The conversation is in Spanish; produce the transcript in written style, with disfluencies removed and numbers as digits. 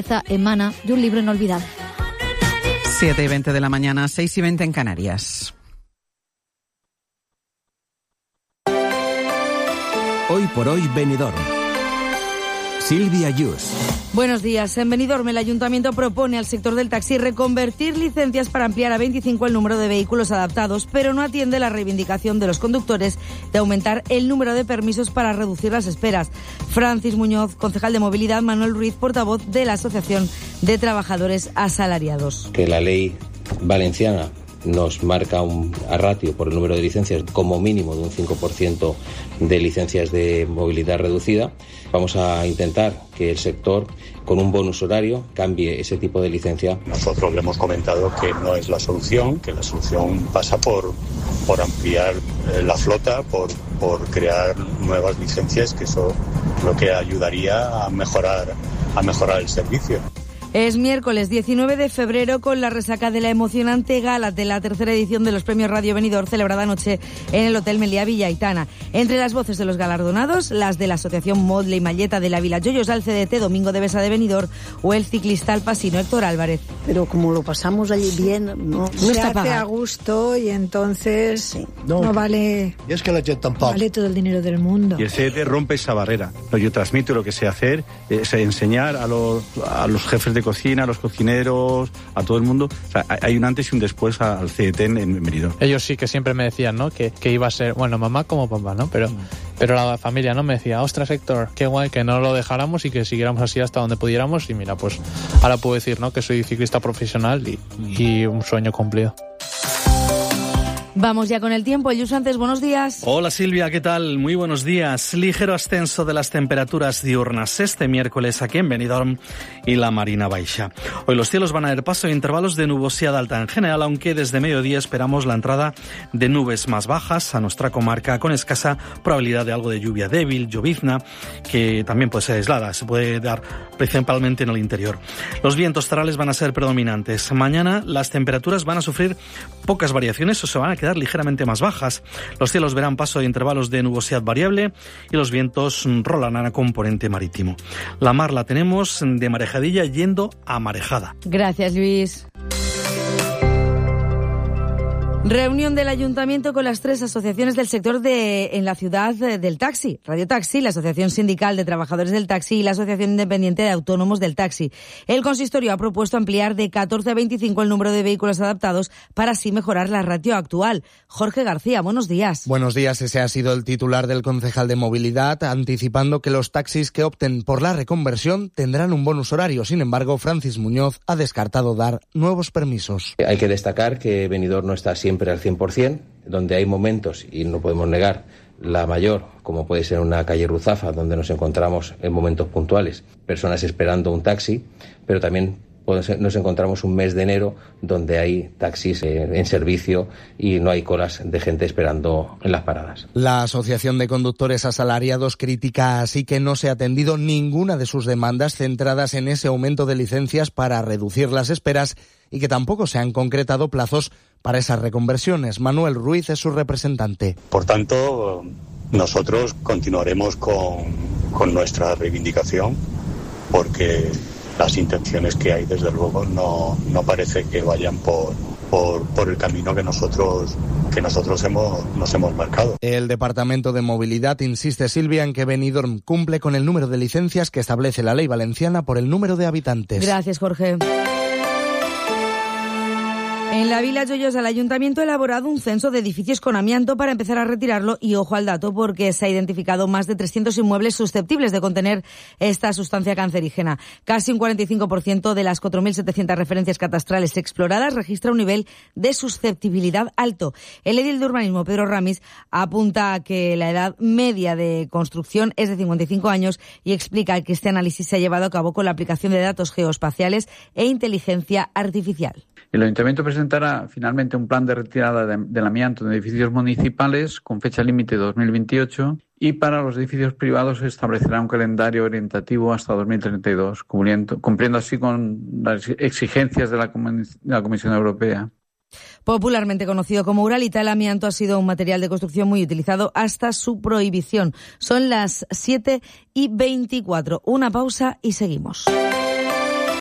pieza emana de un libro inolvidable. 7:20 de la mañana, 6:20 en Canarias. Hoy por hoy, Benidorm. Silvia Yus. Buenos días. En Benidorm, el Ayuntamiento propone al sector del taxi reconvertir licencias para ampliar a 25 el número de vehículos adaptados, pero no atiende la reivindicación de los conductores de aumentar el número de permisos para reducir las esperas. Francis Muñoz, concejal de Movilidad, Manuel Ruiz, portavoz de la Asociación de Trabajadores Asalariados. Que la ley valenciana nos marca a ratio por el número de licencias como mínimo de un 5% de licencias de movilidad reducida. Vamos a intentar que el sector, con un bonus horario, cambie ese tipo de licencia. Nosotros le hemos comentado que no es la solución, que la solución pasa por ampliar la flota, por crear nuevas licencias, que eso es lo que ayudaría a mejorar el servicio. Es miércoles 19 de febrero con la resaca de la emocionante gala de la tercera edición de los Premios Radio Benidorm celebrada anoche en el Hotel Meliá Villa Aitana. Entre las voces de los galardonados, las de la Asociación Modle y Malleta de la Vila Joyos al CDT Domingo de Besa de Benidorm o el ciclista alpasino Héctor Álvarez. Pero como lo pasamos allí bien, no se hace a gusto y entonces sí. no vale. Y es que la gente tampoco vale todo el dinero del mundo. Y el CDT rompe esa barrera. Yo transmito lo que sé hacer, es enseñar a los jefes de cocina, a los cocineros, a todo el mundo. O sea, hay un antes y un después al CDT en Benidorm. Ellos sí que siempre me decían, ¿no? Que iba a ser, bueno, mamá como papá, ¿no? Pero la familia, ¿no? Me decía, ostras, Héctor, qué guay que no lo dejáramos y que siguiéramos así hasta donde pudiéramos. Y mira, pues ahora puedo decir, ¿no? Que soy ciclista profesional y un sueño cumplido. Vamos ya con el tiempo. Yus, antes, buenos días. Hola Silvia, ¿qué tal? Muy buenos días. Ligero ascenso de las temperaturas diurnas este miércoles aquí en Benidorm y la Marina Baixa. Hoy los cielos van a dar paso a intervalos de nubosidad alta en general, aunque desde mediodía esperamos la entrada de nubes más bajas a nuestra comarca con escasa probabilidad de algo de lluvia débil, llovizna, que también puede ser aislada, se puede dar principalmente en el interior. Los vientos tarales van a ser predominantes. Mañana las temperaturas van a sufrir pocas variaciones o se van a quedar ligeramente más bajas. Los cielos verán paso de intervalos de nubosidad variable y los vientos rolarán a componente marítimo. La mar la tenemos de marejadilla yendo a marejada. Gracias, Luis. Reunión del Ayuntamiento con las 3 asociaciones del sector en la ciudad del taxi. Radio Taxi, la Asociación Sindical de Trabajadores del Taxi y la Asociación Independiente de Autónomos del Taxi. El consistorio ha propuesto ampliar de 14 a 25 el número de vehículos adaptados para así mejorar la ratio actual. Jorge García, buenos días. Buenos días. Ese ha sido el titular del concejal de Movilidad, anticipando que los taxis que opten por la reconversión tendrán un bonus horario. Sin embargo, Francis Muñoz ha descartado dar nuevos permisos. Hay que destacar que Benidorm no está siempre al 100%, donde hay momentos, y no podemos negar, la mayor, como puede ser una calle Ruzafa, donde nos encontramos en momentos puntuales, personas esperando un taxi, pero también nos encontramos un mes de enero donde hay taxis en servicio y no hay colas de gente esperando en las paradas. La Asociación de Conductores Asalariados critica así que no se ha atendido ninguna de sus demandas centradas en ese aumento de licencias para reducir las esperas y que tampoco se han concretado plazos para esas reconversiones. Manuel Ruiz es su representante. Por tanto, nosotros continuaremos con nuestra reivindicación porque las intenciones que hay, desde luego, no parece que vayan por el camino que nosotros nos hemos marcado. El Departamento de Movilidad insiste, Silvia, en que Benidorm cumple con el número de licencias que establece la ley valenciana por el número de habitantes. Gracias, Jorge. En la Vila Joyos, el Ayuntamiento ha elaborado un censo de edificios con amianto para empezar a retirarlo y ojo al dato porque se ha identificado más de 300 inmuebles susceptibles de contener esta sustancia cancerígena. Casi un 45% de las 4.700 referencias catastrales exploradas registra un nivel de susceptibilidad alto. El edil de urbanismo, Pedro Ramis, apunta a que la edad media de construcción es de 55 años y explica que este análisis se ha llevado a cabo con la aplicación de datos geoespaciales e inteligencia artificial. El Ayuntamiento presentará finalmente un plan de retirada del amianto de edificios municipales con fecha límite 2028 y para los edificios privados se establecerá un calendario orientativo hasta 2032, cumpliendo así con las exigencias de la Comisión Europea. Popularmente conocido como Uralita, el amianto ha sido un material de construcción muy utilizado hasta su prohibición. Son las 7:24. Una pausa y seguimos.